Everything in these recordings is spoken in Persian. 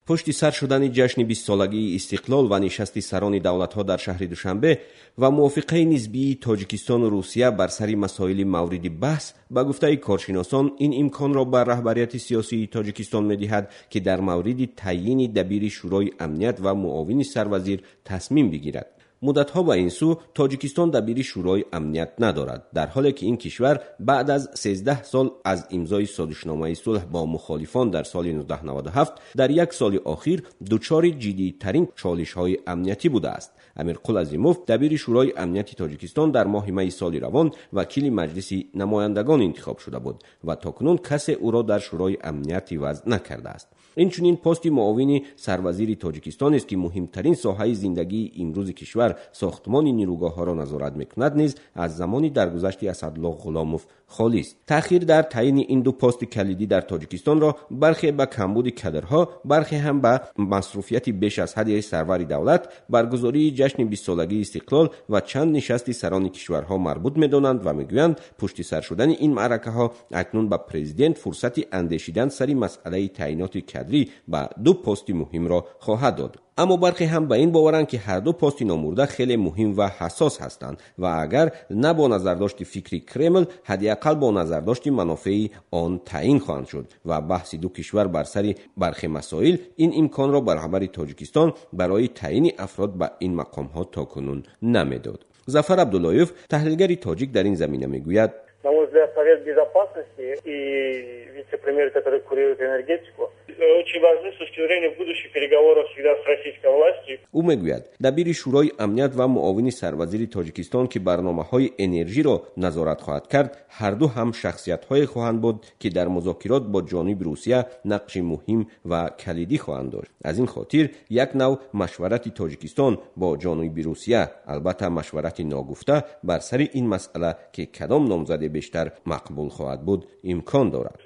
پشت سر شدن جشن 20 سالگی استقلال و نشست سران دولت‌ها در شهر دوشنبه و موافقه نسبی تاجیکستان و روسیه بر سر مسائل مورد بحث، با گفته کارشناسان این امکان را بر رهبریت سیاسی تاجیکستان می‌دهد که در مورد تعیین دبیر شورای امنیت و معاون سروزیر تصمیم بگیرد. مدت‌ها به این سو تاجیکستان دبیر شورای امنیت ندارد، در حالی که این کشور بعد از 13 سال از امضای سازشنامه صلح با مخالفان در سال 1997 در یک سال اخیر دچار جدی‌ترین چالش‌های امنیتی بوده است. امیرقل عظیموف دبیر شورای امنیت تاجیکستان در ماه می سال روان وکیل مجلس نمایندگان انتخاب شده بود و تاکنون کسی او را در شورای امنیت وضع نکرده است. اینچنین پست معاون سروزیر تاجیکستان است که مهمترین ساحه زندگی امروز کشور ساختمان نیروگاه‌ها را نظارت می‌کند نیز از زمانی درگذشت اسدالله غلاموف خالی است. تأخیر در تعیین این دو پست کلیدی در تاجیکستان را برخی به کمبود کادرها، برخی هم به مصروفیت بیش از حد سرور دولت، برگزاری جشن 20 سالگی استقلال و چند نشست سران کشورها مربوط می‌دانند و می‌گویند پشت سر شدن این معرکه‌ها اکنون به پرزیدنت فرصت اندیشیدن سر مسئله تعیینات کادری به دو پست مهم را خواهد داد. اما برخی هم به این باورند که هر دو پست نامورده خیلی مهم و حساس هستند و اگر نه با نظرداشت فکری کرمل، حداقل با نظرداشت منافع آن تعیین خواهند شد و بحث دو کشور بر سر برخی مسائل این امکان را برابر تاجیکستان برای تعیین افراد به این مقام‌ها تاکنون نمیداد. ظفر عبداللهیف تحلیلگر تاجیک در این زمینه میگوید: На мой взгляд, Совет Безопасности и вице-премьер, который курирует энергетику, очень важны с точки зрения будущих переговоров всегда с российской властью. او میگوید دبیر شورای امنیت و معاون سروزیر تاجیکستان که برنامه‌های انرژی را نظارت خواهد کرد، هر دو هم شخصیت‌های خواهند بود که در مذاکرات با جانب روسیه نقش مهم و کلیدی خواهند داشت. از این خاطر یک نوع مشورت تاجیکستان با جانب روسیه، البته مشورت ناگفته بر سر این مسئله که کدام نامزد بیشتر مقبول خواهد بود امکان دارد.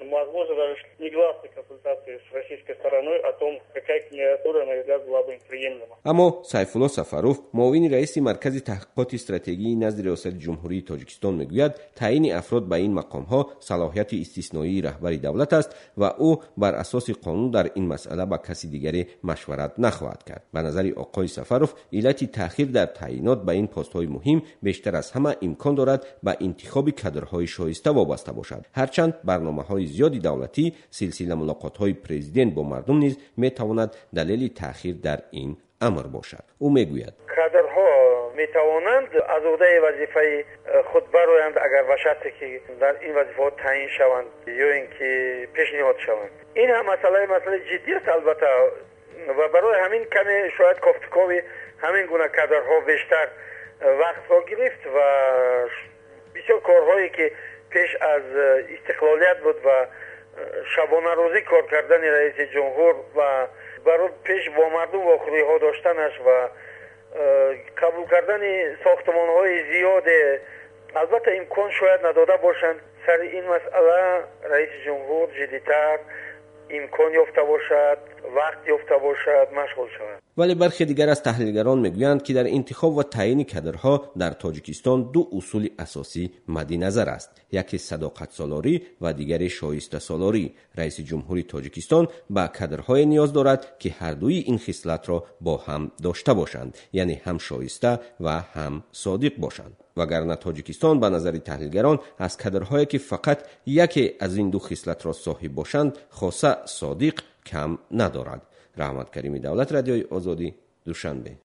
اما سیف الله سفروف معاون رئیس مرکز تحقیقات استراتژی نزد ریاست جمهوری تاجیکستان میگوید تعیین افراد به این مقام‌ها صلاحیت استثنایی رهبر دولت است و او بر اساس قانون در این مسئله با کسی دیگری مشورت نخواهد کرد. به نظر آقای سفروف علت تأخیر در تعیینات به این پست‌های مهم بیشتر از همه امکان دارد به انتخاب کادرهای شایسته وابسته باشد. هرچند برنامه‌های زیادی دولتی سلسله ملاقات‌های پرزیدنت با مردم نیز می‌تواند دلیل تأخیر در این امر باشد. او میگوید کادرها می‌توانند از عهده وظیفه خود برآیند اگر به شرطی که در این وظیفه‌ها تعیین شوند یا اینکه پیشنهاد شوند. این هم مسئله جدی است البته و برای همین کمی شاید گفتگوی همین گونه کادرها بیشتر وقت را گرفت و بسیار کارهایی که پیش از استقلالیت بود و شبانه روزی کار کردن رئیس جمهور و برای پیش با مردم واخوری ها داشتنش و قبول کردن ساختمان های زیاد البته امکان شاید نداده باشند سر این مسئله رئیس جمهور جدیتر امکان یافته باشد، وقت یافته باشد، مشغول شود. ولی برخی دیگر از تحلیلگران میگویند که در انتخاب و تعیین کادرها در تاجیکستان دو اصول اساسی مد نظر است، یکی صداقت سالاری و دیگری شایسته سالاری. رئیس جمهوری تاجیکستان با کادرهای نیاز دارد که هر دوی این خصلت را با هم داشته باشند، یعنی هم شایسته و هم صادق باشند. وگرنه تاجیکستان به نظر تحلیلگران از کادرهایی که فقط یکی از این دو خصلت را صاحب باشند خاصه صادق کم ندارد. رحمت کریمی، دولت رادیوی آزادی، دوشنبه.